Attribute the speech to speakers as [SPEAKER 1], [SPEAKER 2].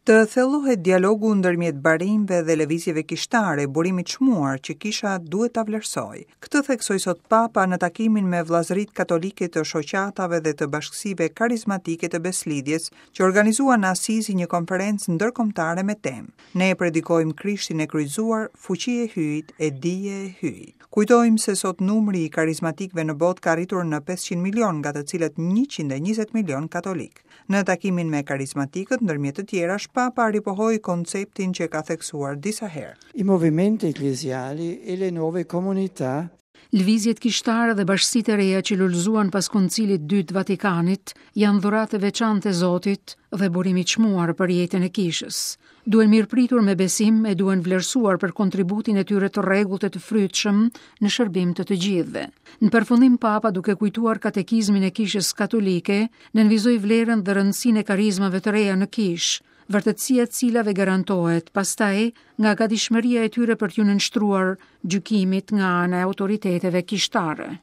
[SPEAKER 1] Të thellohet dialogu ndërmjet barimëve dhe lëvizjeve kishtare, burimi i çmuar që Kisha duhet ta vlerësoj. Këtë theksoi sot Papa në takimin me vllazërit katolike të shoqatave dhe të bashkësive karizmatike të Beslidjes, që organizua në Asizi një konferencë ndërkombëtare me temë: Ne predikojmë Krishtin e kryqëzuar, fuqi e hyjit, e dije e hyjit. Kujtojmë se sot numri i karizmatikëve në botë ka arritur në 500 milion, nga të cilët 120 milion katolik. Në takimin me karizmatikët, ndërmjet të tjerash, Papa ripohoi konceptin që ka theksuar disa herë.
[SPEAKER 2] I movimenti ecclesiali e le nuove comunità.
[SPEAKER 3] Lëvizjet kishtare dhe bashkësitë e reja që lullzuan pas Koncilit dytë Vatikanit janë dhuratë e veçantë e Zotit dhe burimi i çmuar për jetën e Kishës. Duhen mirëpritur me besim e duhen vlerësuar për kontributin e tyre të rregullt e të frytshëm në shërbim të gjithëve. Në përfundim, Papa, duke kujtuar katekizmin e Kishës katolike, nënvizoi vlerën dhe rëndësinë e karizmave të reja në Kishë, vërtetësia e cilave garantohet pastaj nga gatishmëria e tyre për t'u nënshtruar gjykimit nga ana e autoriteteve kishtare.